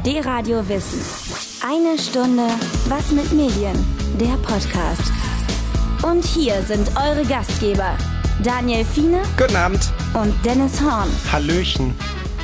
D-Radio Wissen. Eine Stunde Was mit Medien, der Podcast. Und hier sind eure Gastgeber, Daniel Fiene. Guten Abend. Und Dennis Horn. Hallöchen.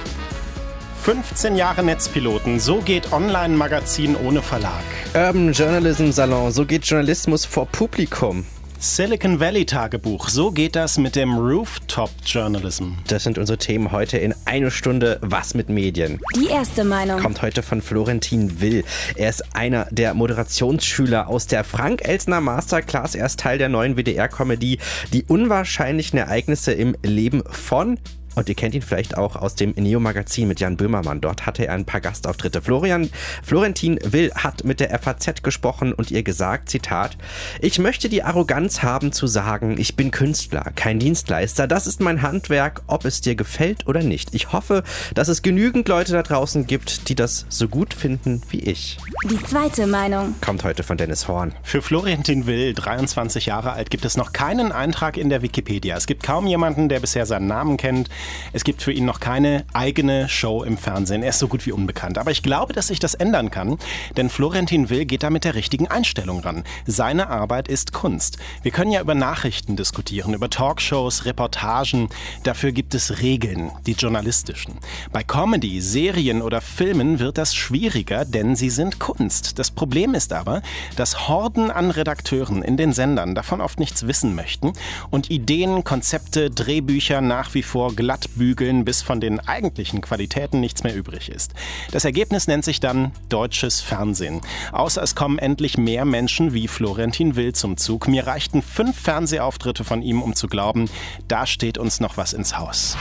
15 Jahre Netzpiloten, so geht Online-Magazin ohne Verlag. Urban Journalism Salon, so geht Journalismus vor Publikum. Silicon Valley Tagebuch, so geht das mit dem Rooftop Journalism. Das sind unsere Themen heute in eine Stunde Was mit Medien. Die erste Meinung Kommt heute von Florentin Will. Er ist einer der Moderationsschüler aus der Frank-Elstner Masterclass. Er ist Teil der neuen WDR-Comedy Die unwahrscheinlichen Ereignisse im Leben von... Und ihr kennt ihn vielleicht auch aus dem Neo-Magazin mit Jan Böhmermann. Dort hatte er ein paar Gastauftritte. Florentin Will hat mit der FAZ gesprochen und ihr gesagt, Zitat, ich möchte die Arroganz haben zu sagen, ich bin Künstler, kein Dienstleister. Das ist mein Handwerk, ob es dir gefällt oder nicht. Ich hoffe, dass es genügend Leute da draußen gibt, die das so gut finden wie ich. Die zweite Meinung Kommt heute von Dennis Horn. Für Florentin Will, 23 Jahre alt, gibt es noch keinen Eintrag in der Wikipedia. Es gibt kaum jemanden, der bisher seinen Namen kennt. Es gibt für ihn noch keine eigene Show im Fernsehen. Er ist so gut wie unbekannt. Aber ich glaube, dass sich das ändern kann, denn Florentin Will geht da mit der richtigen Einstellung ran. Seine Arbeit ist Kunst. Wir können ja über Nachrichten diskutieren, über Talkshows, Reportagen. Dafür gibt es Regeln, die journalistischen. Bei Comedy, Serien oder Filmen wird das schwieriger, denn sie sind Kunst. Das Problem ist aber, dass Horden an Redakteuren in den Sendern davon oft nichts wissen möchten und Ideen, Konzepte, Drehbücher nach wie vor glatt bügeln, bis von den eigentlichen Qualitäten nichts mehr übrig ist. Das Ergebnis nennt sich dann deutsches Fernsehen. Außer es kommen endlich mehr Menschen wie Florentin Will zum Zug. Mir reichten 5 Fernsehauftritte von ihm, um zu glauben, da steht uns noch was ins Haus.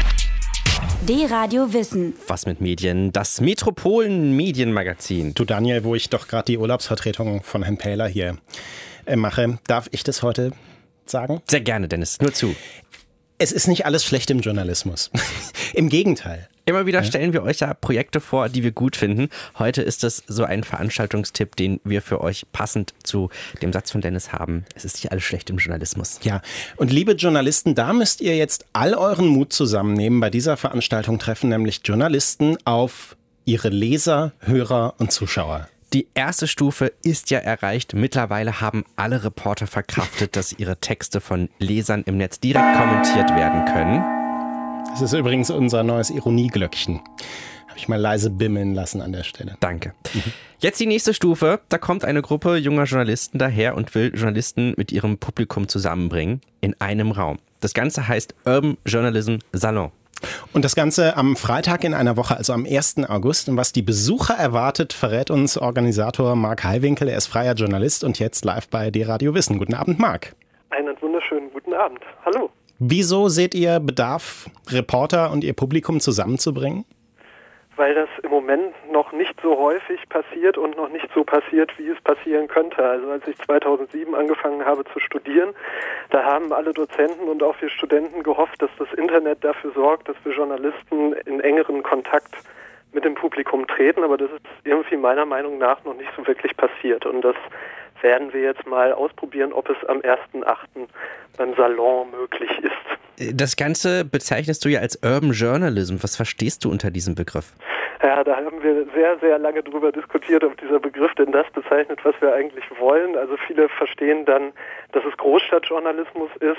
D-Radio Wissen. Was mit Medien? Das Metropolen-Medienmagazin. Du Daniel, wo ich doch gerade die Urlaubsvertretung von Herrn Pähler hier mache, darf ich das heute sagen? Sehr gerne, Dennis. Nur zu. Es ist nicht alles schlecht im Journalismus. Im Gegenteil. Immer wieder stellen wir euch ja Projekte vor, die wir gut finden. Heute ist es so ein Veranstaltungstipp, den wir für euch passend zu dem Satz von Dennis haben. Es ist nicht alles schlecht im Journalismus. Ja, und liebe Journalisten, da müsst ihr jetzt all euren Mut zusammennehmen. Bei dieser Veranstaltung treffen nämlich Journalisten auf ihre Leser, Hörer und Zuschauer. Die erste Stufe ist ja erreicht. Mittlerweile haben alle Reporter verkraftet, dass ihre Texte von Lesern im Netz direkt kommentiert werden können. Das ist übrigens unser neues Ironieglöckchen. Habe ich mal leise bimmeln lassen an der Stelle. Danke. Jetzt die nächste Stufe. Da kommt eine Gruppe junger Journalisten daher und will Journalisten mit ihrem Publikum zusammenbringen in einem Raum. Das Ganze heißt Urban Journalism Salon. Und das Ganze am Freitag in einer Woche, also am 1. August. Und was die Besucher erwartet, verrät uns Organisator Marc Heiwinkel. Er ist freier Journalist und jetzt live bei D-Radio Wissen. Guten Abend, Marc. Einen wunderschönen guten Abend. Hallo. Wieso seht ihr Bedarf, Reporter und ihr Publikum zusammenzubringen? Weil das im Moment noch nicht so häufig passiert und noch nicht so passiert, wie es passieren könnte. Also als ich 2007 angefangen habe zu studieren, da haben alle Dozenten und auch wir Studenten gehofft, dass das Internet dafür sorgt, dass wir Journalisten in engeren Kontakt mit dem Publikum treten. Aber das ist irgendwie meiner Meinung nach noch nicht so wirklich passiert. Und das werden wir jetzt mal ausprobieren, ob es am 1.8. beim Salon möglich ist. Das Ganze bezeichnest du ja als Urban Journalism. Was verstehst du unter diesem Begriff? Ja, da haben wir sehr, sehr lange drüber diskutiert, ob dieser Begriff denn das bezeichnet, was wir eigentlich wollen. Also viele verstehen dann, dass es Großstadtjournalismus ist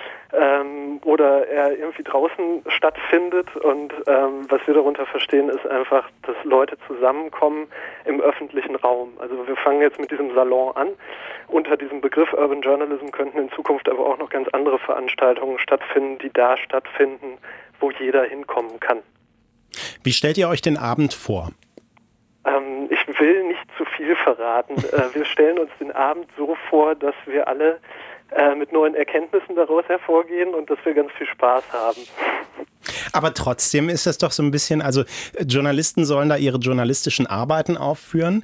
oder er irgendwie draußen stattfindet. Und was wir darunter verstehen, ist einfach, dass Leute zusammenkommen im öffentlichen Raum. Also wir fangen jetzt mit diesem Salon an. Unter diesem Begriff Urban Journalism könnten in Zukunft aber auch noch ganz andere Veranstaltungen stattfinden, die da stattfinden, wo jeder hinkommen kann. Wie stellt ihr euch den Abend vor? Ich will nicht zu viel verraten. Wir stellen uns den Abend so vor, dass wir alle mit neuen Erkenntnissen daraus hervorgehen und dass wir ganz viel Spaß haben. Aber trotzdem ist das doch so ein bisschen, also Journalisten sollen da ihre journalistischen Arbeiten aufführen.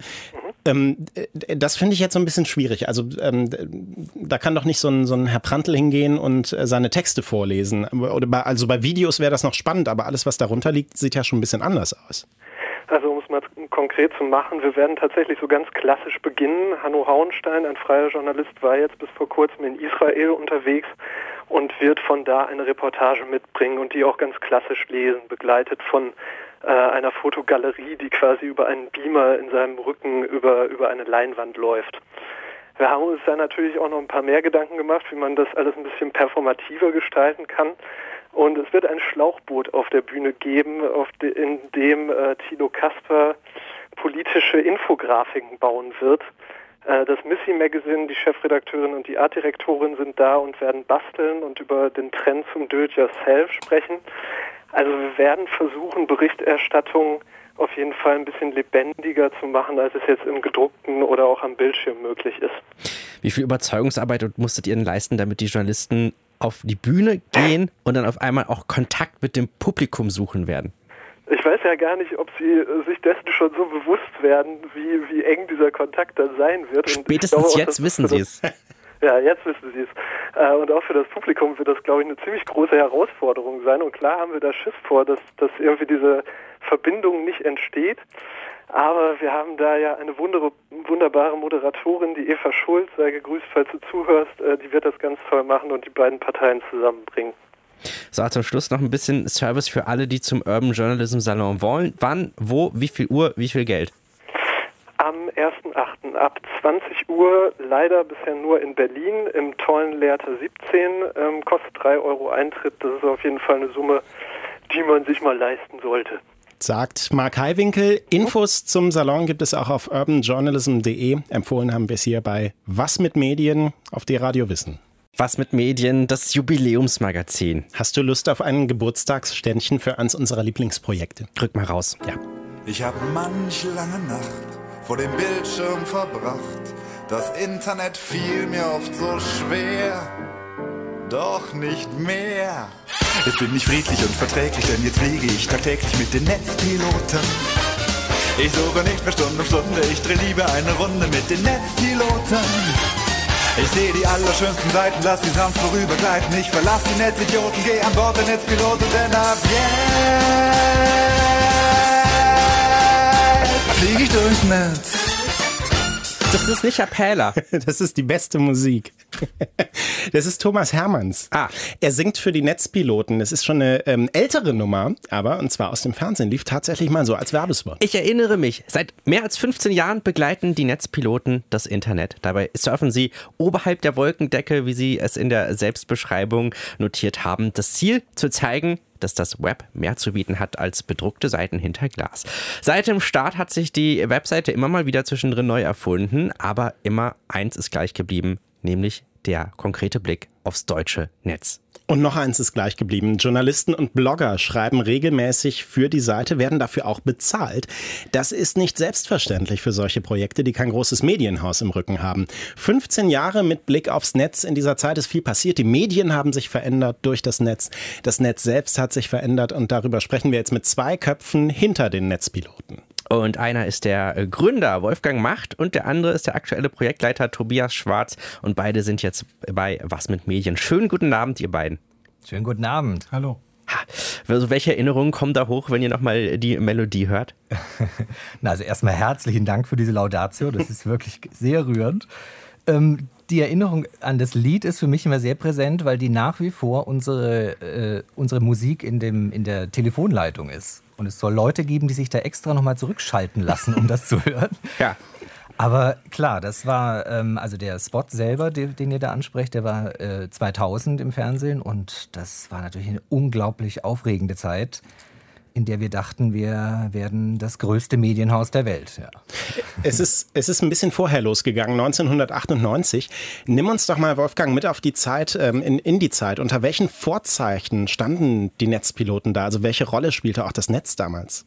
Das finde ich jetzt so ein bisschen schwierig. Also da kann doch nicht so ein Herr Prantl hingehen und seine Texte vorlesen. Also bei Videos wäre das noch spannend, aber alles, was darunter liegt, sieht ja schon ein bisschen anders aus. Also um es mal konkret zu machen, wir werden tatsächlich so ganz klassisch beginnen. Hanno Hauenstein, ein freier Journalist, war jetzt bis vor kurzem in Israel unterwegs und wird von da eine Reportage mitbringen und die auch ganz klassisch lesen, begleitet von einer Fotogalerie, die quasi über einen Beamer in seinem Rücken über eine Leinwand läuft. Wir haben uns da natürlich auch noch ein paar mehr Gedanken gemacht, wie man das alles ein bisschen performativer gestalten kann. Und es wird ein Schlauchboot auf der Bühne geben, in dem Thilo Kasper politische Infografiken bauen wird. Das Missy Magazine, die Chefredakteurin und die Artdirektorin sind da und werden basteln und über den Trend zum Do-it-yourself sprechen. Also wir werden versuchen, Berichterstattung auf jeden Fall ein bisschen lebendiger zu machen, als es jetzt im gedruckten oder auch am Bildschirm möglich ist. Wie viel Überzeugungsarbeit musstet ihr denn leisten, damit die Journalisten auf die Bühne gehen und dann auf einmal auch Kontakt mit dem Publikum suchen werden? Ich weiß ja gar nicht, ob Sie sich dessen schon so bewusst werden, wie eng dieser Kontakt dann sein wird. Und spätestens jetzt wissen Sie es. Ja, jetzt wissen Sie es. Und auch für das Publikum wird das, glaube ich, eine ziemlich große Herausforderung sein. Und klar haben wir da Schiss vor, dass irgendwie diese Verbindung nicht entsteht. Aber wir haben da ja eine wunderbare Moderatorin, die Eva Schulz, sei gegrüßt, falls du zuhörst, die wird das ganz toll machen und die beiden Parteien zusammenbringen. So, zum Schluss noch ein bisschen Service für alle, die zum Urban Journalism Salon wollen. Wann, wo, wie viel Uhr, wie viel Geld? Am 1.8. ab 20 Uhr, leider bisher nur in Berlin, im tollen Lehrter 17, kostet 3 Euro Eintritt. Das ist auf jeden Fall eine Summe, die man sich mal leisten sollte. Sagt Marc Heiwinkel. Infos zum Salon gibt es auch auf urbanjournalism.de. Empfohlen haben wir es hier bei Was mit Medien auf D-Radio Wissen. Was mit Medien, das Jubiläumsmagazin. Hast du Lust auf ein Geburtstagsständchen für eins unserer Lieblingsprojekte? Drück mal raus. Ja. Ich habe manch lange Nacht vor dem Bildschirm verbracht. Das Internet fiel mir oft so schwer. Doch nicht mehr. Jetzt bin ich friedlich und verträglich, denn jetzt fliege ich tagtäglich mit den Netzpiloten. Ich suche nicht mehr Stunde um Stunde, ich drehe lieber eine Runde mit den Netzpiloten. Ich sehe die allerschönsten Seiten, lass die sanft vorübergleiten. Ich verlass die Netzidioten, geh an Bord der Netzpiloten, denn ab jetzt fliege ich durchs Netz. Das ist nicht Appella. Das ist die beste Musik. Das ist Thomas Hermanns. Er singt für die Netzpiloten. Das ist schon eine ältere Nummer, aber und zwar aus dem Fernsehen. Lief tatsächlich mal so als Werbespot. Ich erinnere mich, seit mehr als 15 Jahren begleiten die Netzpiloten das Internet. Dabei surfen sie oberhalb der Wolkendecke, wie sie es in der Selbstbeschreibung notiert haben. Das Ziel, zu zeigen, dass das Web mehr zu bieten hat als bedruckte Seiten hinter Glas. Seit dem Start hat sich die Webseite immer mal wieder zwischendrin neu erfunden, aber immer eins ist gleich geblieben, nämlich der konkrete Blick aufs deutsche Netz. Und noch eins ist gleich geblieben. Journalisten und Blogger schreiben regelmäßig für die Seite, werden dafür auch bezahlt. Das ist nicht selbstverständlich für solche Projekte, die kein großes Medienhaus im Rücken haben. 15 Jahre mit Blick aufs Netz. In dieser Zeit ist viel passiert. Die Medien haben sich verändert durch das Netz. Das Netz selbst hat sich verändert und darüber sprechen wir jetzt mit zwei Köpfen hinter den Netzpiloten. Und einer ist der Gründer Wolfgang Macht und der andere ist der aktuelle Projektleiter Tobias Schwarz. Und beide sind jetzt bei Was mit Medien. Schönen guten Abend, ihr beiden. Schönen guten Abend. Hallo. Also welche Erinnerungen kommen da hoch, wenn ihr nochmal die Melodie hört? Also erstmal herzlichen Dank für diese Laudatio. Das ist wirklich sehr rührend. Die Erinnerung an das Lied ist für mich immer sehr präsent, weil die nach wie vor unsere Musik in der Telefonleitung ist. Und es soll Leute geben, die sich da extra nochmal zurückschalten lassen, um das zu hören. Ja. Aber klar, das war, also der Spot selber, den ihr da ansprecht, der war 2000 im Fernsehen. Und das war natürlich eine unglaublich aufregende Zeit, in der wir dachten, wir werden das größte Medienhaus der Welt. Ja. Es ist ein bisschen vorher losgegangen, 1998. Nimm uns doch mal, Wolfgang, mit auf die Zeit, in die Zeit. Unter welchen Vorzeichen standen die Netzpiloten da? Also welche Rolle spielte auch das Netz damals?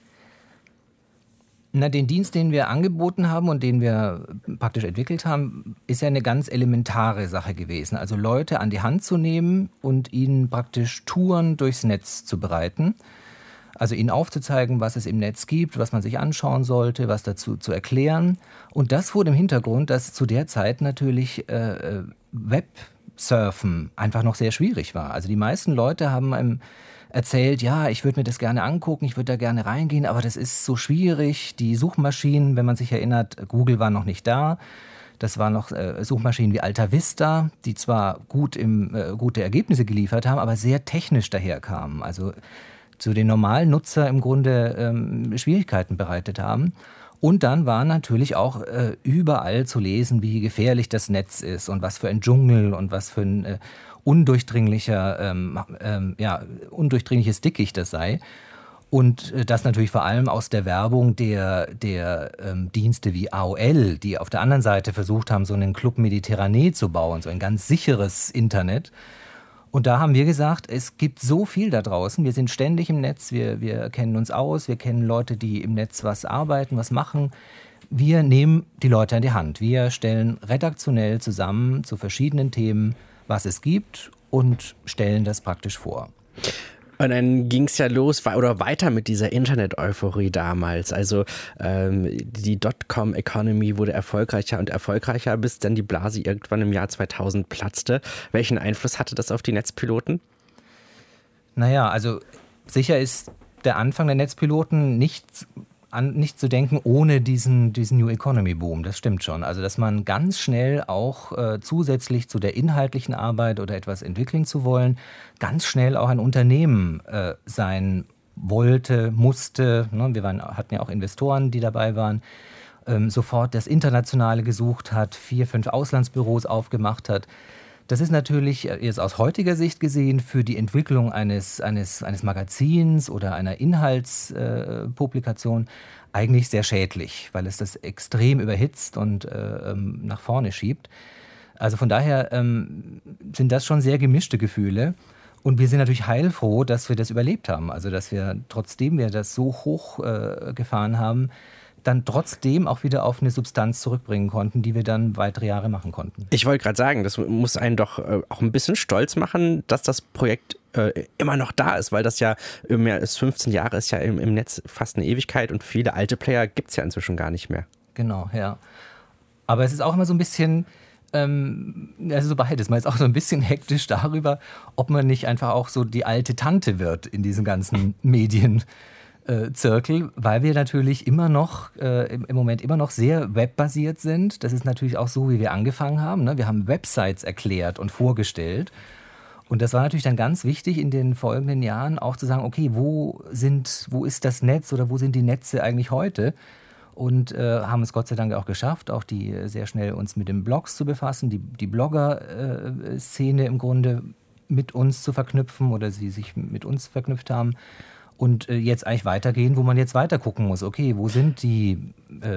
Na, den Dienst, den wir angeboten haben und den wir praktisch entwickelt haben, ist ja eine ganz elementare Sache gewesen. Also Leute an die Hand zu nehmen und ihnen praktisch Touren durchs Netz zu bereiten. Also ihnen aufzuzeigen, was es im Netz gibt, was man sich anschauen sollte, was dazu zu erklären. Und das vor dem Hintergrund, dass zu der Zeit natürlich Websurfen einfach noch sehr schwierig war. Also die meisten Leute haben einem erzählt, ja, ich würde mir das gerne angucken, ich würde da gerne reingehen, aber das ist so schwierig. Die Suchmaschinen, wenn man sich erinnert, Google war noch nicht da. Das waren noch Suchmaschinen wie Alta Vista, die zwar gute Ergebnisse geliefert haben, aber sehr technisch daherkamen. Also zu den normalen Nutzer im Grunde Schwierigkeiten bereitet haben. Und dann war natürlich auch überall zu lesen, wie gefährlich das Netz ist und was für ein Dschungel und was für ein undurchdringliches Dickicht das sei. Und das natürlich vor allem aus der Werbung der Dienste wie AOL, die auf der anderen Seite versucht haben, so einen Club Mediterranee zu bauen, so ein ganz sicheres Internet. Und da haben wir gesagt, es gibt so viel da draußen, wir sind ständig im Netz, wir kennen uns aus, wir kennen Leute, die im Netz was arbeiten, was machen. Wir nehmen die Leute an die Hand. Wir stellen redaktionell zusammen zu verschiedenen Themen, was es gibt und stellen das praktisch vor. Und dann ging es ja los oder weiter mit dieser Internet-Euphorie damals. Also die Dotcom-Economy wurde erfolgreicher und erfolgreicher, bis dann die Blase irgendwann im Jahr 2000 platzte. Welchen Einfluss hatte das auf die Netzpiloten? Naja, also sicher ist der Anfang der Netzpiloten nicht zu denken ohne diesen New Economy Boom. Das stimmt schon. Also dass man ganz schnell auch zusätzlich zu der inhaltlichen Arbeit oder etwas entwickeln zu wollen, ganz schnell auch ein Unternehmen sein wollte, musste. Ne? Wir hatten ja auch Investoren, die dabei waren. Sofort das Internationale gesucht hat, 4, 5 Auslandsbüros aufgemacht hat. Das ist natürlich jetzt aus heutiger Sicht gesehen für die Entwicklung eines Magazins oder einer Inhaltspublikation eigentlich sehr schädlich, weil es das extrem überhitzt und nach vorne schiebt. Also von daher sind das schon sehr gemischte Gefühle. Und wir sind natürlich heilfroh, dass wir das überlebt haben. Also dass wir, trotzdem wir das so hoch gefahren haben, dann trotzdem auch wieder auf eine Substanz zurückbringen konnten, die wir dann weitere Jahre machen konnten. Ich wollte gerade sagen, das muss einen doch auch ein bisschen stolz machen, dass das Projekt immer noch da ist, weil das ja mehr als 15 Jahre ist ja im Netz fast eine Ewigkeit und viele alte Player gibt es ja inzwischen gar nicht mehr. Genau, ja. Aber es ist auch immer so ein bisschen, also so beides. Man ist auch so ein bisschen hektisch darüber, ob man nicht einfach auch so die alte Tante wird in diesen ganzen Medienzirkel, weil wir natürlich immer noch, im Moment immer noch sehr webbasiert sind. Das ist natürlich auch so, wie wir angefangen haben. Ne? Wir haben Websites erklärt und vorgestellt. Und das war natürlich dann ganz wichtig in den folgenden Jahren auch zu sagen, okay, wo ist das Netz oder wo sind die Netze eigentlich heute? Und haben es Gott sei Dank auch geschafft, auch sehr schnell uns mit den Blogs zu befassen, die Blogger-Szene im Grunde mit uns zu verknüpfen oder sie sich mit uns verknüpft haben. Und jetzt eigentlich weitergehen, wo man jetzt weiter gucken muss. Okay, wo sind die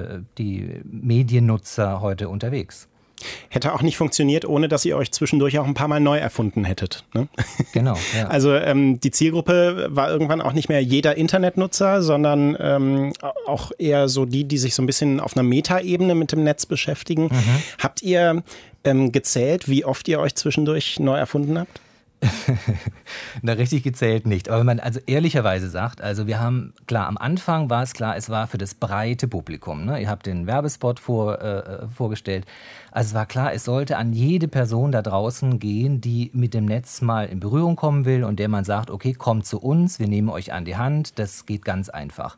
Mediennutzer heute unterwegs? Hätte auch nicht funktioniert, ohne dass ihr euch zwischendurch auch ein paar Mal neu erfunden hättet. Ne? Genau. Ja. Also die Zielgruppe war irgendwann auch nicht mehr jeder Internetnutzer, sondern auch eher so die sich so ein bisschen auf einer Metaebene mit dem Netz beschäftigen. Mhm. Habt ihr gezählt, wie oft ihr euch zwischendurch neu erfunden habt? Na, richtig gezählt nicht. Aber wenn man also ehrlicherweise sagt, also wir haben, klar, am Anfang war es klar, es war für das breite Publikum. Ne? Ihr habt den Werbespot vorgestellt. Also es war klar, es sollte an jede Person da draußen gehen, die mit dem Netz mal in Berührung kommen will und der man sagt, okay, kommt zu uns, wir nehmen euch an die Hand, das geht ganz einfach.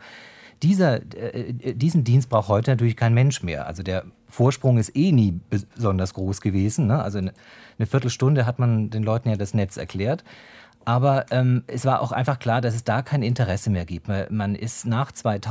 Diesen Dienst braucht heute natürlich kein Mensch mehr. Also der Vorsprung ist nie besonders groß gewesen. Ne? Also eine Viertelstunde hat man den Leuten ja das Netz erklärt. Aber es war auch einfach klar, dass es da kein Interesse mehr gibt. Man ist nach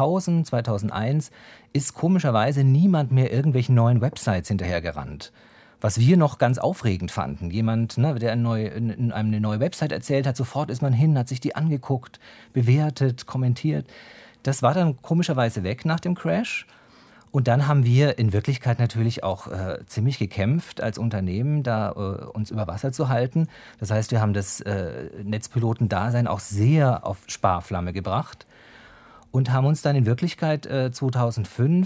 2001 ist komischerweise niemand mehr irgendwelchen neuen Websites hinterhergerannt. Was wir noch ganz aufregend fanden. Jemand, ne, der eine neue Website erzählt hat, sofort ist man hin, hat sich die angeguckt, bewertet, kommentiert. Das war dann komischerweise weg nach dem Crash. Und dann haben wir in Wirklichkeit natürlich auch ziemlich gekämpft als Unternehmen, da uns über Wasser zu halten. Das heißt, wir haben das Netzpiloten-Dasein auch sehr auf Sparflamme gebracht und haben uns dann in Wirklichkeit 2004,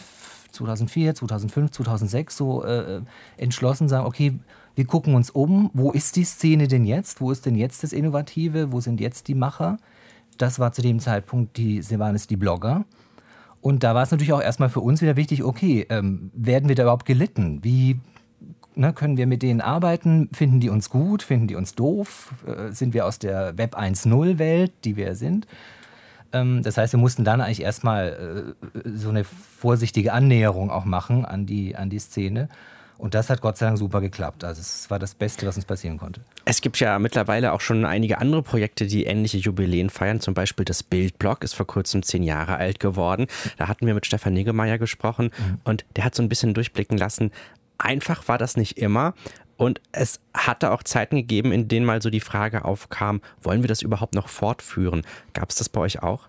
2005, 2006 so entschlossen, sagen, okay, wir gucken uns um, wo ist die Szene denn jetzt? Wo ist denn jetzt das Innovative? Wo sind jetzt die Macher? Das war zu dem Zeitpunkt, waren es die Blogger. Und da war es natürlich auch erstmal für uns wieder wichtig, okay, werden wir da überhaupt gelitten? Wie können wir mit denen arbeiten? Finden die uns gut? Finden die uns doof? Sind wir aus der Web 1.0-Welt, die wir sind? Das heißt, wir mussten dann eigentlich erstmal so eine vorsichtige Annäherung auch machen an die Szene. Und das hat Gott sei Dank super geklappt. Also es war das Beste, was uns passieren konnte. Es gibt ja mittlerweile auch schon einige andere Projekte, die ähnliche Jubiläen feiern. Zum Beispiel das Bildblog ist vor kurzem 10 Jahre alt geworden. Da hatten wir mit Stefan Niggemeier gesprochen und der hat so ein bisschen durchblicken lassen. Einfach war das nicht immer. Und es hatte auch Zeiten gegeben, in denen mal so die Frage aufkam, wollen wir das überhaupt noch fortführen? Gab es das bei euch auch?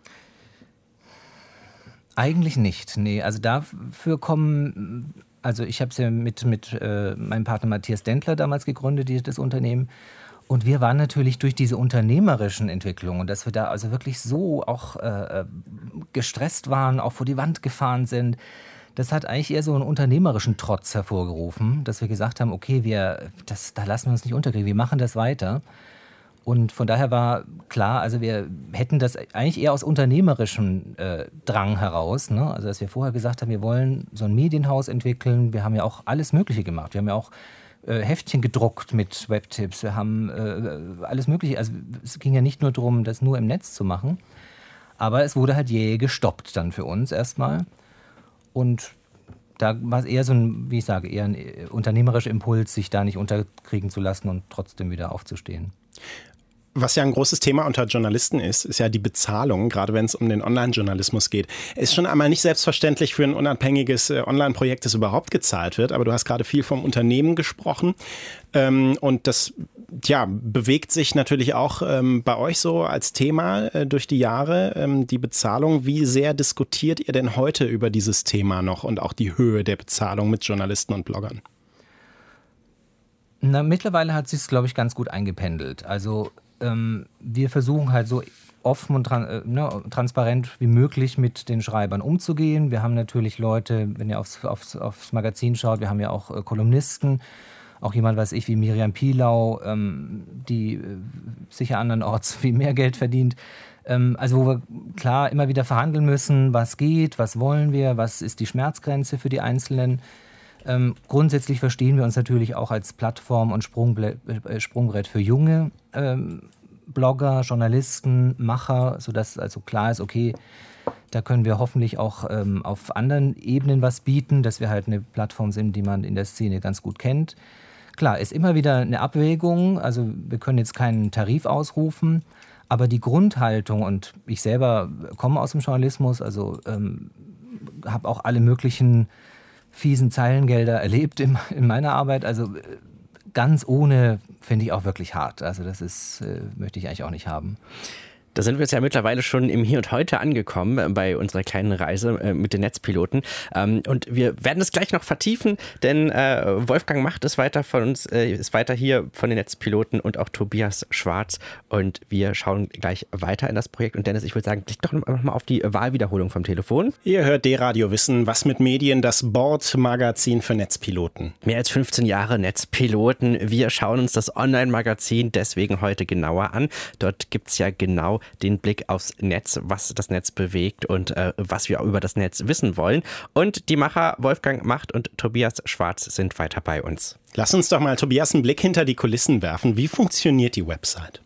Eigentlich nicht, nee. Also dafür kommen... Also ich habe es ja mit meinem Partner Matthias Dentler damals gegründet, das Unternehmen. Und wir waren natürlich durch diese unternehmerischen Entwicklungen und dass wir da also wirklich so auch gestresst waren, auch vor die Wand gefahren sind. Das hat eigentlich eher so einen unternehmerischen Trotz hervorgerufen, dass wir gesagt haben, okay, da lassen wir uns nicht unterkriegen, wir machen das weiter. Und von daher war klar, also wir hätten das eigentlich eher aus unternehmerischem Drang heraus. Ne? Also dass wir vorher gesagt haben, wir wollen so ein Medienhaus entwickeln. Wir haben ja auch alles Mögliche gemacht. Wir haben ja auch Heftchen gedruckt mit Webtipps. Wir haben alles Mögliche. Also es ging ja nicht nur darum, das nur im Netz zu machen. Aber es wurde halt gestoppt dann für uns erstmal. Und da war es eher so ein, wie ich sage, eher ein unternehmerischer Impuls, sich da nicht unterkriegen zu lassen und trotzdem wieder aufzustehen. Was ja ein großes Thema unter Journalisten ist ja die Bezahlung, gerade wenn es um den Online-Journalismus geht. Es ist schon einmal nicht selbstverständlich für ein unabhängiges Online-Projekt, das überhaupt gezahlt wird, aber du hast gerade viel vom Unternehmen gesprochen und das bewegt sich natürlich auch bei euch so als Thema durch die Jahre, die Bezahlung. Wie sehr diskutiert ihr denn heute über dieses Thema noch und auch die Höhe der Bezahlung mit Journalisten und Bloggern? Na, mittlerweile hat sich es, glaube ich, ganz gut eingependelt. Also wir versuchen halt so offen und transparent wie möglich mit den Schreibern umzugehen. Wir haben natürlich Leute, wenn ihr aufs Magazin schaut, wir haben ja auch Kolumnisten, auch jemand, weiß ich, wie Miriam Pilau, die sicher andernorts viel mehr Geld verdient. Also wo wir klar immer wieder verhandeln müssen, was geht, was wollen wir, was ist die Schmerzgrenze für die Einzelnen. Grundsätzlich verstehen wir uns natürlich auch als Plattform und Sprungbrett für junge Blogger, Journalisten, Macher, sodass also klar ist, okay, da können wir hoffentlich auch auf anderen Ebenen was bieten, dass wir halt eine Plattform sind, die man in der Szene ganz gut kennt. Klar, ist immer wieder eine Abwägung, also wir können jetzt keinen Tarif ausrufen, aber die Grundhaltung, und ich selber komme aus dem Journalismus, also habe auch alle möglichen fiesen Zeilengelder erlebt in meiner Arbeit. Also ganz ohne finde ich auch wirklich hart. Also das möchte ich eigentlich auch nicht haben. Da sind wir jetzt ja mittlerweile schon im Hier und Heute angekommen bei unserer kleinen Reise mit den Netzpiloten. Und wir werden es gleich noch vertiefen, denn Wolfgang Macht ist weiter von uns, ist weiter hier von den Netzpiloten und auch Tobias Schwarz. Und wir schauen gleich weiter in das Projekt. Und Dennis, ich würde sagen, klick doch noch mal auf die Wahlwiederholung vom Telefon. Ihr hört D-Radio Wissen, was mit Medien, das Bordmagazin für Netzpiloten. Mehr als 15 Jahre Netzpiloten. Wir schauen uns das Online-Magazin deswegen heute genauer an. Dort gibt es ja genau den Blick aufs Netz, was das Netz bewegt und was wir über das Netz wissen wollen. Und die Macher Wolfgang Macht und Tobias Schwarz sind weiter bei uns. Lass uns doch mal, Tobias, einen Blick hinter die Kulissen werfen. Wie funktioniert die Website?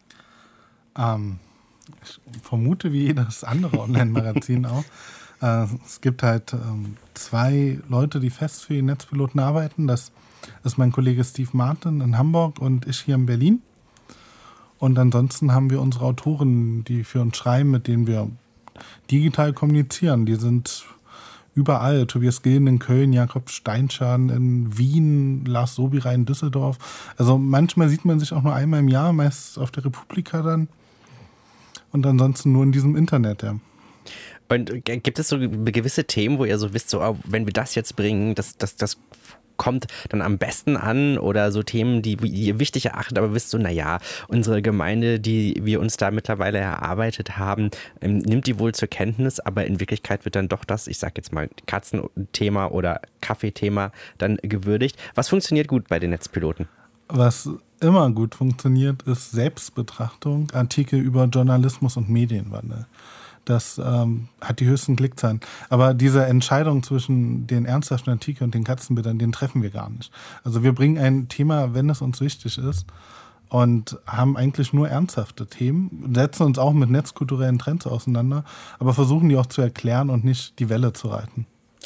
Ich vermute, wie jedes andere Online-Magazin auch. Es gibt halt 2 Leute, die fest für die Netzpiloten arbeiten. Das ist mein Kollege Steve Martin in Hamburg und ich hier in Berlin. Und ansonsten haben wir unsere Autoren, die für uns schreiben, mit denen wir digital kommunizieren. Die sind überall. Tobias Gillen in Köln, Jakob Steinschan in Wien, Lars Sobira in Düsseldorf. Also manchmal sieht man sich auch nur einmal im Jahr, meist auf der Republika dann. Und ansonsten nur in diesem Internet, ja. Und gibt es so gewisse Themen, wo ihr so wisst, so, wenn wir das jetzt bringen, das kommt dann am besten an, oder so Themen, die ihr wichtig erachtet, aber wisst so, naja, unsere Gemeinde, die wir uns da mittlerweile erarbeitet haben, nimmt die wohl zur Kenntnis, aber in Wirklichkeit wird dann doch das, ich sag jetzt mal, Katzenthema oder Kaffeethema dann gewürdigt. Was funktioniert gut bei den Netzpiloten? Was immer gut funktioniert, ist Selbstbetrachtung, Artikel über Journalismus und Medienwandel. Das hat die höchsten Klickzahlen. Aber diese Entscheidung zwischen den ernsthaften Artikeln und den Katzenbildern, den treffen wir gar nicht. Also wir bringen ein Thema, wenn es uns wichtig ist, und haben eigentlich nur ernsthafte Themen, setzen uns auch mit netzkulturellen Trends auseinander, aber versuchen die auch zu erklären und nicht die Welle zu reiten.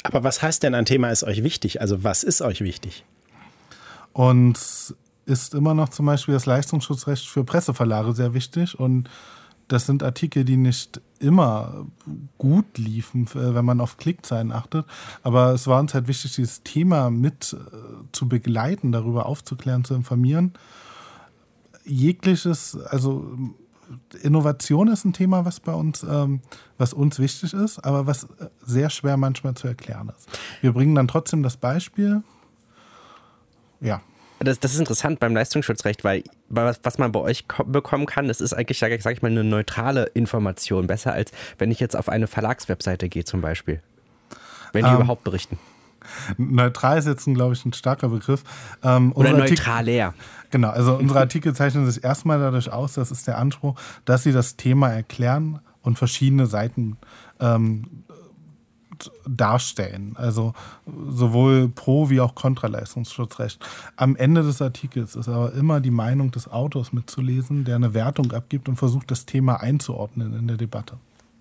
Aber was heißt denn, ein Thema ist euch wichtig? Also was ist euch wichtig? Uns ist immer noch zum Beispiel das Leistungsschutzrecht für Presseverlage sehr wichtig. Und das sind Artikel, die nicht immer gut liefen, wenn man auf Klickzahlen achtet. Aber es war uns halt wichtig, dieses Thema mit zu begleiten, darüber aufzuklären, zu informieren. Jegliches, also Innovation ist ein Thema, was bei uns, was uns wichtig ist, aber was sehr schwer manchmal zu erklären ist. Wir bringen dann trotzdem das Beispiel. Ja. Das ist interessant beim Leistungsschutzrecht, weil was man bei euch bekommen kann, das ist eigentlich, sage ich mal, eine neutrale Information. Besser als wenn ich jetzt auf eine Verlagswebseite gehe zum Beispiel. Wenn die überhaupt berichten. Neutral ist jetzt, glaube ich, ein starker Begriff. Oder neutraler. Genau, also unsere Artikel zeichnen sich erstmal dadurch aus, das ist der Anspruch, dass sie das Thema erklären und verschiedene Seiten darstellen. Also sowohl Pro- wie auch Kontraleistungsschutzrecht. Am Ende des Artikels ist aber immer die Meinung des Autors mitzulesen, der eine Wertung abgibt und versucht, das Thema einzuordnen in der Debatte.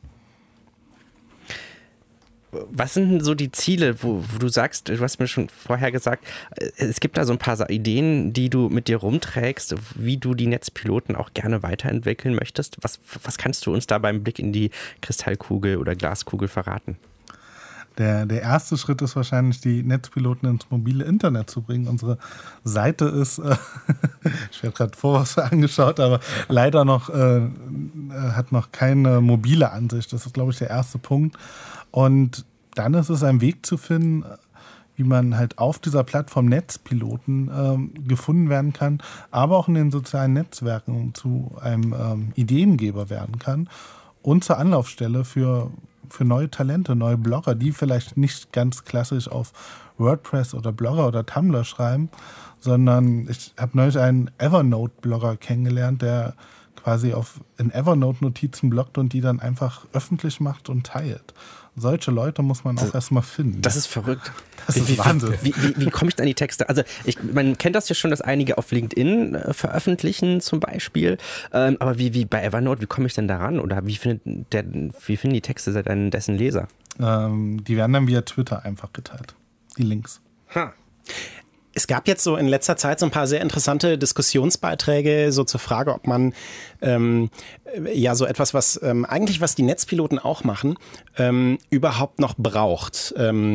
Was sind denn so die Ziele, wo du sagst, du hast mir schon vorher gesagt, es gibt da so ein paar Ideen, die du mit dir rumträgst, wie du die Netzpiloten auch gerne weiterentwickeln möchtest. Was kannst du uns da beim Blick in die Kristallkugel oder Glaskugel verraten? Der erste Schritt ist wahrscheinlich, die Netzpiloten ins mobile Internet zu bringen. Unsere Seite ist, ich werde gerade vor was angeschaut, aber leider hat noch keine mobile Ansicht. Das ist, glaube ich, der erste Punkt. Und dann ist es ein Weg zu finden, wie man halt auf dieser Plattform Netzpiloten gefunden werden kann, aber auch in den sozialen Netzwerken zu einem Ideengeber werden kann und zur Anlaufstelle für neue Talente, neue Blogger, die vielleicht nicht ganz klassisch auf WordPress oder Blogger oder Tumblr schreiben, sondern ich habe neulich einen Evernote-Blogger kennengelernt, der quasi in Evernote Notizen bloggt und die dann einfach öffentlich macht und teilt. Solche Leute muss man auch erstmal finden. Das ist verrückt. Das ist Wahnsinn. Wie komme ich an die Texte? Also man kennt das ja schon, dass einige auf LinkedIn veröffentlichen zum Beispiel. Aber wie bei Evernote, wie komme ich denn daran? Oder wie finden die Texte dessen Leser? Die werden dann via Twitter einfach geteilt. Die Links. Es gab jetzt so in letzter Zeit so ein paar sehr interessante Diskussionsbeiträge so zur Frage, ob man so etwas, was die Netzpiloten auch machen, überhaupt noch braucht.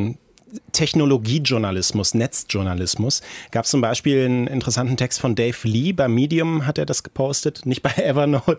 Technologiejournalismus, Netzjournalismus. Gab zum Beispiel einen interessanten Text von Dave Lee, bei Medium hat er das gepostet, nicht bei Evernote.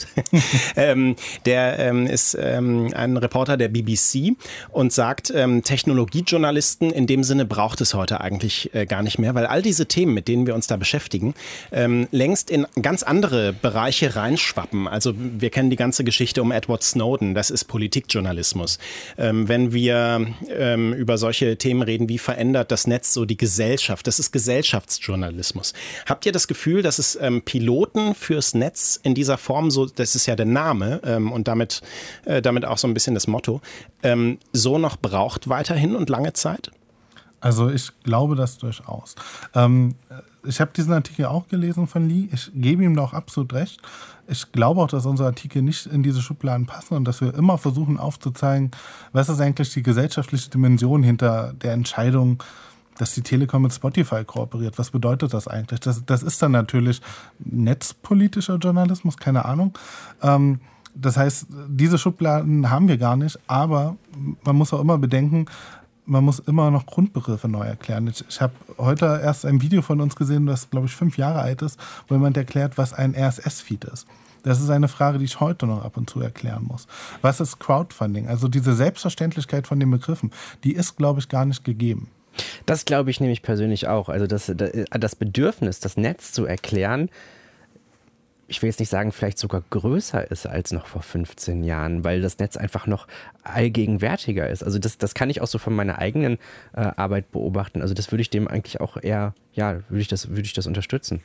Der ist ein Reporter der BBC und sagt, Technologiejournalisten in dem Sinne braucht es heute eigentlich gar nicht mehr, weil all diese Themen, mit denen wir uns da beschäftigen, längst in ganz andere Bereiche reinschwappen. Also wir kennen die ganze Geschichte um Edward Snowden, das ist Politikjournalismus. Wenn wir über solche Themen reden, wie verändert das Netz so die Gesellschaft? Das ist Gesellschaftsjournalismus. Habt ihr das Gefühl, dass es Piloten fürs Netz in dieser Form, so, das ist ja der Name und damit auch so ein bisschen das Motto, so noch braucht weiterhin und lange Zeit? Also ich glaube das durchaus. Ich habe diesen Artikel auch gelesen von Lee. Ich gebe ihm da auch absolut recht. Ich glaube auch, dass unsere Artikel nicht in diese Schubladen passen und dass wir immer versuchen aufzuzeigen, was ist eigentlich die gesellschaftliche Dimension hinter der Entscheidung, dass die Telekom mit Spotify kooperiert. Was bedeutet das eigentlich? Das ist dann natürlich netzpolitischer Journalismus, keine Ahnung. Das heißt, diese Schubladen haben wir gar nicht, aber man muss auch immer bedenken, man muss immer noch Grundbegriffe neu erklären. Ich habe heute erst ein Video von uns gesehen, das, glaube ich, 5 Jahre alt ist, wo jemand erklärt, was ein RSS-Feed ist. Das ist eine Frage, die ich heute noch ab und zu erklären muss. Was ist Crowdfunding? Also diese Selbstverständlichkeit von den Begriffen, die ist, glaube ich, gar nicht gegeben. Das glaube ich nämlich persönlich auch. Also das Bedürfnis, das Netz zu erklären, ich will jetzt nicht sagen, vielleicht sogar größer ist als noch vor 15 Jahren, weil das Netz einfach noch allgegenwärtiger ist. Also das kann ich auch so von meiner eigenen Arbeit beobachten. Also das würde ich dem eigentlich auch eher, würde ich das unterstützen.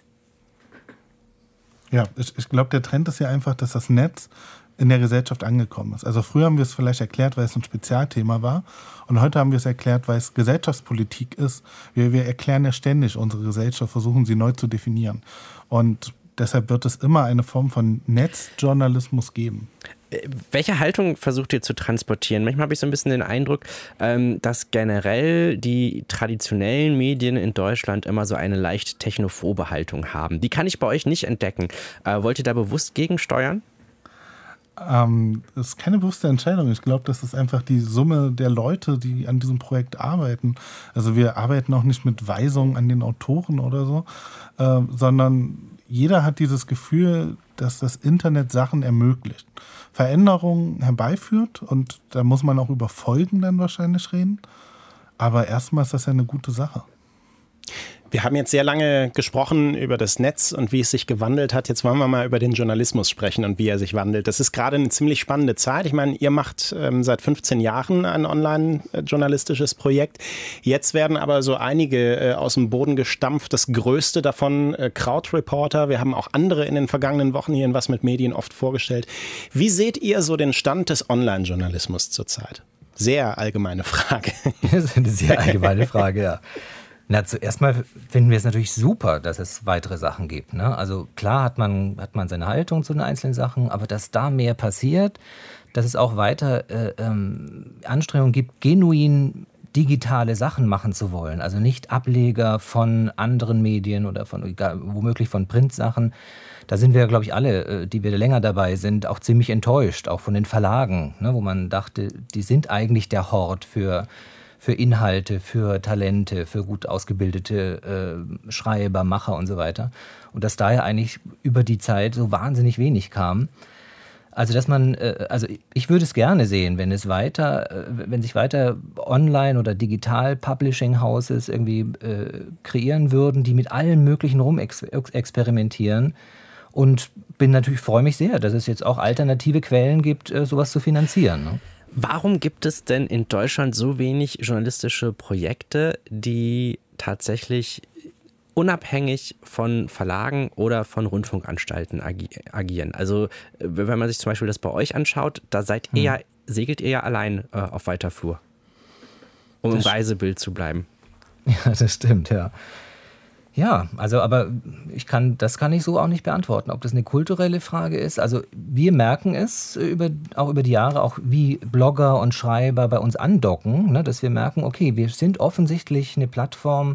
Ja, ich glaube, der Trend ist ja einfach, dass das Netz in der Gesellschaft angekommen ist. Also früher haben wir es vielleicht erklärt, weil es ein Spezialthema war. Und heute haben wir es erklärt, weil es Gesellschaftspolitik ist. Wir erklären ja ständig unsere Gesellschaft, versuchen sie neu zu definieren. Und deshalb wird es immer eine Form von Netzjournalismus geben. Welche Haltung versucht ihr zu transportieren? Manchmal habe ich so ein bisschen den Eindruck, dass generell die traditionellen Medien in Deutschland immer so eine leicht technophobe Haltung haben. Die kann ich bei euch nicht entdecken. Wollt ihr da bewusst gegensteuern? Das ist keine bewusste Entscheidung. Ich glaube, das ist einfach die Summe der Leute, die an diesem Projekt arbeiten. Also wir arbeiten auch nicht mit Weisungen an den Autoren oder so, sondern jeder hat dieses Gefühl, dass das Internet Sachen ermöglicht, Veränderungen herbeiführt, und da muss man auch über Folgen dann wahrscheinlich reden. Aber erstmal ist das ja eine gute Sache. Wir haben jetzt sehr lange gesprochen über das Netz und wie es sich gewandelt hat. Jetzt wollen wir mal über den Journalismus sprechen und wie er sich wandelt. Das ist gerade eine ziemlich spannende Zeit. Ich meine, ihr macht seit 15 Jahren ein online-journalistisches Projekt. Jetzt werden aber so einige aus dem Boden gestampft. Das größte davon, Krautreporter. Wir haben auch andere in den vergangenen Wochen hier in Was mit Medien oft vorgestellt. Wie seht ihr so den Stand des Online-Journalismus zurzeit? Sehr allgemeine Frage. Das ist eine sehr allgemeine Frage, ja. Na, zuerst mal finden wir es natürlich super, dass es weitere Sachen gibt. Ne? Also klar hat man seine Haltung zu den einzelnen Sachen, aber dass da mehr passiert, dass es auch weiter Anstrengungen gibt, genuin digitale Sachen machen zu wollen. Also nicht Ableger von anderen Medien oder womöglich von Printsachen. Da sind wir, glaube ich, alle, die wir länger dabei sind, auch ziemlich enttäuscht, auch von den Verlagen, ne? Wo man dachte, die sind eigentlich der Hort für Inhalte, für Talente, für gut ausgebildete Schreiber, Macher und so weiter. Und dass daher eigentlich über die Zeit so wahnsinnig wenig kam. Also dass man, ich würde es gerne sehen, wenn sich weiter Online- oder Digital-Publishing-Houses irgendwie kreieren würden, die mit allen möglichen experimentieren. Und freue mich sehr, dass es jetzt auch alternative Quellen gibt, sowas zu finanzieren. Ne? Warum gibt es denn in Deutschland so wenig journalistische Projekte, die tatsächlich unabhängig von Verlagen oder von Rundfunkanstalten agieren? Also wenn man sich zum Beispiel das bei euch anschaut, da segelt ihr ja allein auf weiter Flur, um im Reisebild zu bleiben. Ja, das stimmt, ja. Ja, aber das kann ich so auch nicht beantworten, ob das eine kulturelle Frage ist. Also wir merken es auch über die Jahre, auch wie Blogger und Schreiber bei uns andocken, ne, dass wir merken, okay, wir sind offensichtlich eine Plattform,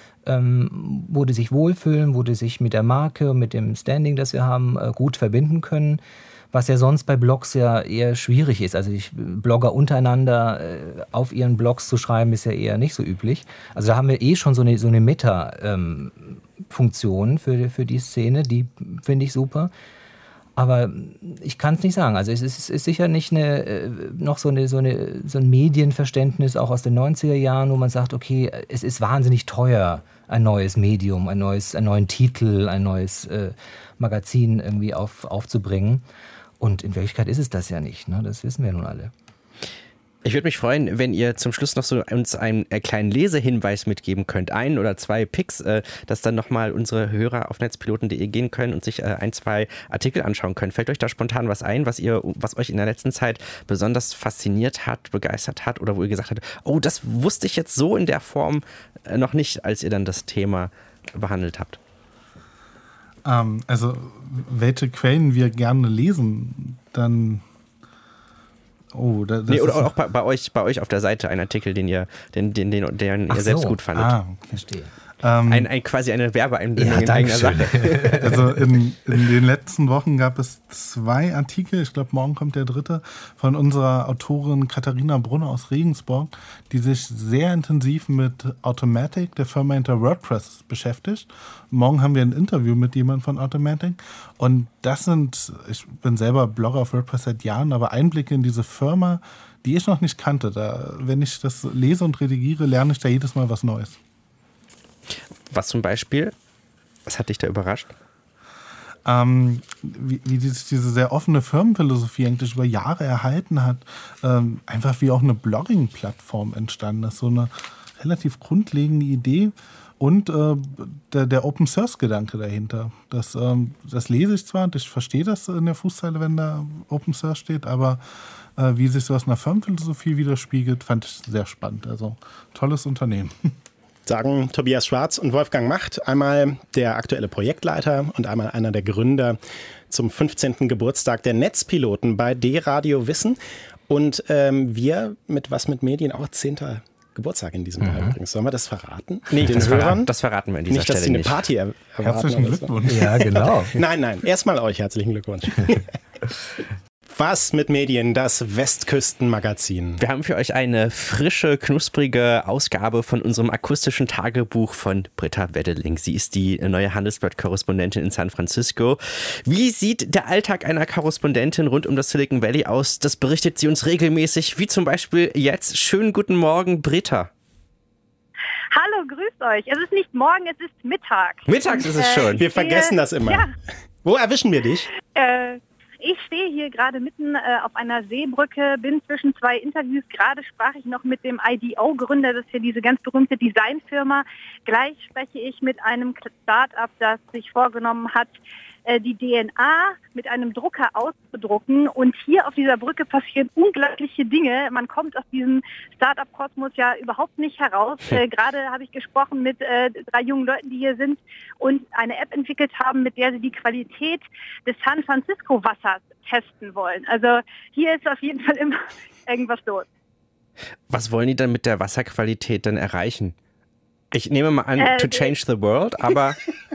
wo die sich wohlfühlen, wo die sich mit der Marke und mit dem Standing, das wir haben, gut verbinden können. Was ja sonst bei Blogs ja eher schwierig ist. Also Blogger untereinander auf ihren Blogs zu schreiben, ist ja eher nicht so üblich. Also da haben wir schon so eine Meta-Funktion für die Szene, die finde ich super. Aber ich kann es nicht sagen. Also es ist sicher nicht noch so ein Medienverständnis auch aus den 90er Jahren, wo man sagt, okay, es ist wahnsinnig teuer, ein neues Medium, einen neuen Titel, ein neues Magazin irgendwie aufzubringen. Und in Wirklichkeit ist es das ja nicht, ne? Das wissen wir nun alle. Ich würde mich freuen, wenn ihr zum Schluss noch so uns einen kleinen Lesehinweis mitgeben könnt. 1 oder 2 Picks, dass dann nochmal unsere Hörer auf netzpiloten.de gehen können und sich 1, 2 Artikel anschauen können. Fällt euch da spontan was ein, was euch in der letzten Zeit besonders fasziniert hat, begeistert hat oder wo ihr gesagt habt, oh, das wusste ich jetzt so in der Form noch nicht, als ihr dann das Thema behandelt habt? Also welche Quellen wir gerne lesen, dann... Oh, oder auch bei euch auf der Seite ein Artikel, den ihr selbst gut fandet. Okay. Verstehe. Quasi eine Werbeeinblendung in eigener Sache. Also in den letzten Wochen gab es 2 Artikel, ich glaube morgen kommt der 3., von unserer Autorin Katharina Brunner aus Regensburg, die sich sehr intensiv mit Automattic, der Firma hinter WordPress, beschäftigt. Morgen haben wir ein Interview mit jemandem von Automattic und ich bin selber Blogger auf WordPress seit Jahren, aber Einblicke in diese Firma, die ich noch nicht kannte. Wenn ich das lese und redigiere, lerne ich da jedes Mal was Neues. Was zum Beispiel? Was hat dich da überrascht? Wie diese sehr offene Firmenphilosophie eigentlich über Jahre erhalten hat. Einfach wie auch eine Blogging-Plattform entstanden ist. So eine relativ grundlegende Idee und der Open-Source-Gedanke dahinter. Das lese ich zwar und ich verstehe das in der Fußzeile, wenn da Open Source steht, aber wie sich so aus einer Firmenphilosophie widerspiegelt, fand ich sehr spannend. Also tolles Unternehmen. sagen Tobias Schwarz und Wolfgang Macht, einmal der aktuelle Projektleiter und einmal einer der Gründer zum 15. Geburtstag der Netzpiloten bei D-Radio Wissen. Und wir mit Was mit Medien auch 10. Geburtstag in diesem Jahr übrigens. Sollen wir das verraten? Nee, den Hörern? Das verraten wir an dieser Nicht, dass Stelle sie eine nicht. Party erwarten. Herzlichen oder so. Glückwunsch. Ja, genau. Nein, erstmal euch herzlichen Glückwunsch. Was mit Medien, das Westküstenmagazin. Wir haben für euch eine frische, knusprige Ausgabe von unserem akustischen Tagebuch von Britta Weddeling. Sie ist die neue Handelsblatt-Korrespondentin in San Francisco. Wie sieht der Alltag einer Korrespondentin rund um das Silicon Valley aus? Das berichtet sie uns regelmäßig, wie zum Beispiel jetzt. Schönen guten Morgen, Britta. Hallo, grüßt euch. Es ist nicht morgen, es ist Mittag. Mittags ist es schon. Wir vergessen das immer. Ja. Wo erwischen wir dich? Ich stehe hier gerade mitten auf einer Seebrücke, bin zwischen zwei Interviews. Gerade sprach ich noch mit dem IDEO-Gründer, das ist ja diese ganz berühmte Designfirma. Gleich spreche ich mit einem Start-up, das sich vorgenommen hat, die DNA mit einem Drucker auszudrucken. Und hier auf dieser Brücke passieren unglaubliche Dinge. Man kommt aus diesem Start-up-Kosmos ja überhaupt nicht heraus. Gerade habe ich gesprochen mit 3 jungen Leuten, die hier sind und eine App entwickelt haben, mit der sie die Qualität des San Francisco Wassers testen wollen. Also hier ist auf jeden Fall immer irgendwas los. Was wollen die dann mit der Wasserqualität dann erreichen? Ich nehme mal an, to change the world, aber...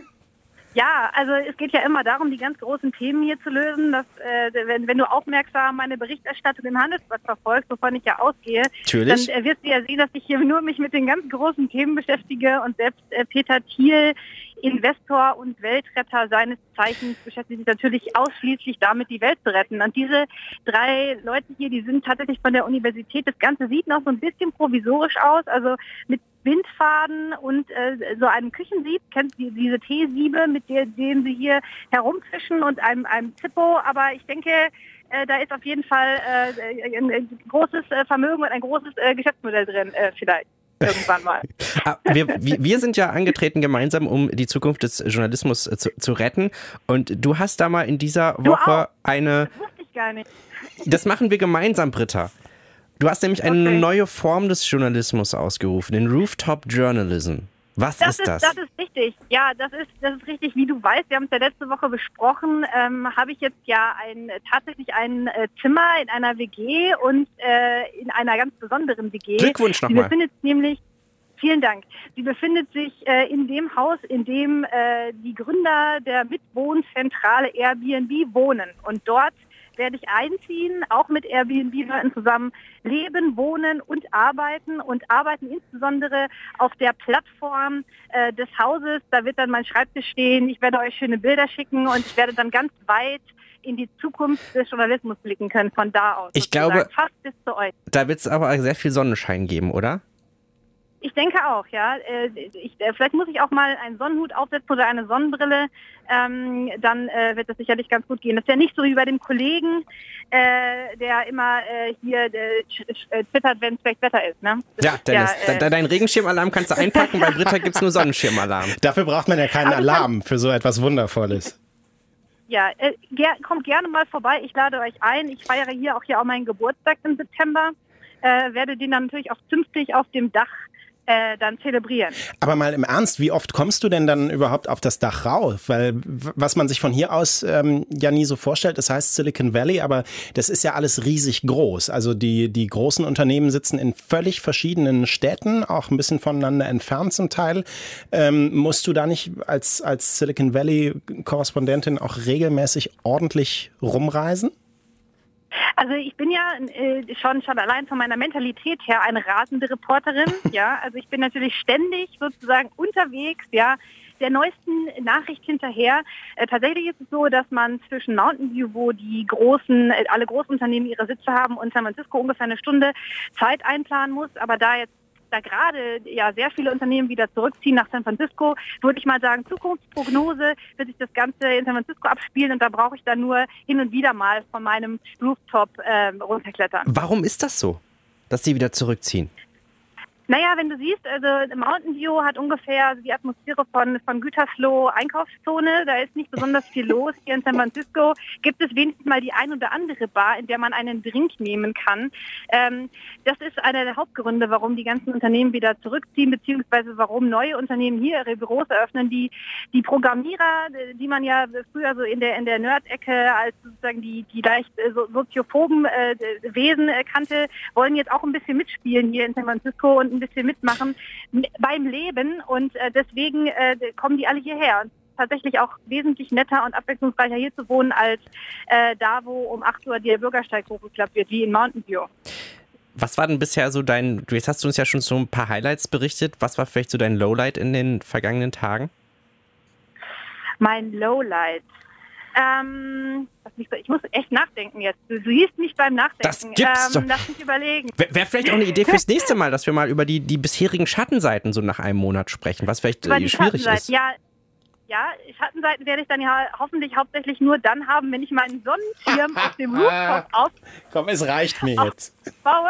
Ja, also es geht ja immer darum, die ganz großen Themen hier zu lösen. Dass, wenn du aufmerksam meine Berichterstattung im Handelsblatt verfolgst, wovon ich ja ausgehe, Natürlich. dann wirst du ja sehen, dass ich hier nur mich mit den ganz großen Themen beschäftige und selbst Peter Thiel, Investor und Weltretter seines Zeichens, beschäftigt sich natürlich ausschließlich damit, die Welt zu retten. Und diese 3 Leute hier, die sind tatsächlich von der Universität. Das Ganze sieht noch so ein bisschen provisorisch aus, also mit Bindfaden und so einem Küchensieb, kennt ihr diese Teesiebe, mit denen sie hier herumfischen und einem Zippo. Aber ich denke, da ist auf jeden Fall ein großes Vermögen und ein großes Geschäftsmodell drin, vielleicht. Irgendwann mal. Wir sind ja angetreten gemeinsam, um die Zukunft des Journalismus zu retten. Und du hast da mal in dieser Woche eine... Das wusste ich gar nicht. Das machen wir gemeinsam, Britta. Du hast nämlich eine neue Form des Journalismus ausgerufen, den Rooftop Journalism. Was ist das? Das ist richtig. Ja, das ist richtig. Wie du weißt, wir haben es ja letzte Woche besprochen, habe ich jetzt ja tatsächlich ein Zimmer in einer WG und in einer ganz besonderen WG. Glückwunsch nochmal. Die befindet nämlich, vielen Dank. Sie befindet sich in dem Haus, in dem die Gründer der Mitwohnzentrale Airbnb wohnen. Und dort werde ich einziehen, auch mit Airbnb-Leuten zusammen leben, wohnen und arbeiten insbesondere auf der Plattform des Hauses. Da wird dann mein Schreibtisch stehen, ich werde euch schöne Bilder schicken und ich werde dann ganz weit in die Zukunft des Journalismus blicken können von da aus. Ich glaube, fast bis zu euch. Da wird es aber sehr viel Sonnenschein geben, oder? Ich denke auch, ja. Vielleicht muss ich auch mal einen Sonnenhut aufsetzen oder eine Sonnenbrille. Dann wird das sicherlich ganz gut gehen. Das ist ja nicht so wie bei dem Kollegen, der immer hier twittert, wenn es schlecht Wetter ist. Ne? Ja, Dennis, deinen Regenschirmalarm kannst du einpacken, bei Britta gibt es nur Sonnenschirmalarm. Dafür braucht man ja keinen Alarm für so etwas Wundervolles. Ja, kommt gerne mal vorbei. Ich lade euch ein. Ich feiere hier auch meinen Geburtstag im September. Werde den dann natürlich auch zünftig auf dem Dach dann zelebrieren. Aber mal im Ernst, wie oft kommst du denn dann überhaupt auf das Dach rauf? Weil was man sich von hier aus ja nie so vorstellt, das heißt Silicon Valley, aber das ist ja alles riesig groß. Also die großen Unternehmen sitzen in völlig verschiedenen Städten, auch ein bisschen voneinander entfernt zum Teil. Musst du da nicht als Silicon Valley-Korrespondentin auch regelmäßig ordentlich rumreisen? Also ich bin ja schon allein von meiner Mentalität her eine rasende Reporterin. Ja, also ich bin natürlich ständig sozusagen unterwegs, ja, der neuesten Nachricht hinterher. Tatsächlich ist es so, dass man zwischen Mountain View, wo alle großen Unternehmen ihre Sitze haben, und San Francisco ungefähr eine Stunde Zeit einplanen muss. Aber da gerade ja sehr viele Unternehmen wieder zurückziehen nach San Francisco, würde ich mal sagen, Zukunftsprognose, wird sich das Ganze in San Francisco abspielen und da brauche ich dann nur hin und wieder mal von meinem Rooftop runterklettern. Warum ist das so, dass die wieder zurückziehen? Naja, wenn du siehst, also Mountain View hat ungefähr die Atmosphäre von Gütersloh Einkaufszone. Da ist nicht besonders viel los. Hier in San Francisco gibt es wenigstens mal die ein oder andere Bar, in der man einen Drink nehmen kann. Das ist einer der Hauptgründe, warum die ganzen Unternehmen wieder zurückziehen, beziehungsweise warum neue Unternehmen hier ihre Büros eröffnen. Die Programmierer, die man ja früher so in der Nerd-Ecke als sozusagen die leicht soziophoben Wesen kannte, wollen jetzt auch ein bisschen mitspielen hier in San Francisco und ein bisschen mitmachen beim Leben und deswegen kommen die alle hierher. Und tatsächlich auch wesentlich netter und abwechslungsreicher hier zu wohnen als da, wo um 8 Uhr der Bürgersteig hochgeklappt wird, wie in Mountain View. Was war denn bisher so jetzt hast du uns ja schon so ein paar Highlights berichtet, was war vielleicht so dein Lowlight in den vergangenen Tagen? Mein Lowlight? Ich muss echt nachdenken jetzt. Du siehst mich beim Nachdenken. Das gibt's doch. Lass mich überlegen. Wäre vielleicht auch eine Idee fürs nächste Mal, dass wir mal über die bisherigen Schattenseiten so nach einem Monat sprechen, was vielleicht schwierig ist. Ja, Schattenseiten werde ich dann ja hoffentlich hauptsächlich nur dann haben, wenn ich meinen Sonnenschirm auf dem Rooftop Komm, es reicht mir jetzt. Baue.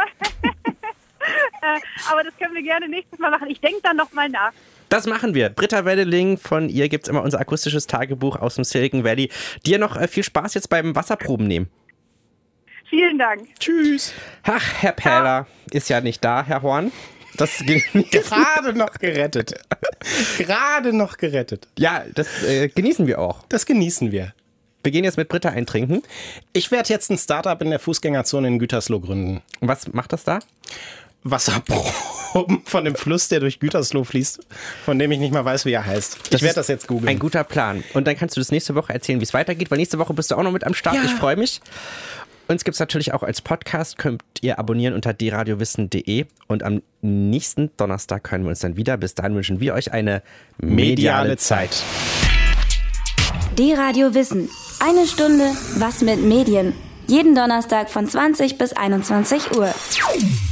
Aber das können wir gerne nächstes Mal machen. Ich denke dann nochmal nach. Das machen wir. Britta Weddeling, von ihr gibt es immer unser akustisches Tagebuch aus dem Silicon Valley. Dir noch viel Spaß jetzt beim Wasserproben nehmen. Vielen Dank. Tschüss. Ach, Herr Pähler ist ja nicht da, Herr Horn. Das gerade noch gerettet. Gerade noch gerettet. Ja, das genießen wir auch. Das genießen wir. Wir gehen jetzt mit Britta eintrinken. Ich werde jetzt ein Startup in der Fußgängerzone in Gütersloh gründen. Und was macht das da? Wasserproben von dem Fluss, der durch Gütersloh fließt, von dem ich nicht mal weiß, wie er heißt. Ich werde das jetzt googeln. Ein guter Plan. Und dann kannst du das nächste Woche erzählen, wie es weitergeht, weil nächste Woche bist du auch noch mit am Start. Ja. Ich freue mich. Uns gibt es natürlich auch als Podcast, könnt ihr abonnieren unter dradiowissen.de und am nächsten Donnerstag hören wir uns dann wieder. Bis dahin wünschen wir euch eine mediale Zeit. D-Radio Wissen. Eine Stunde Was mit Medien. Jeden Donnerstag von 20 bis 21 Uhr.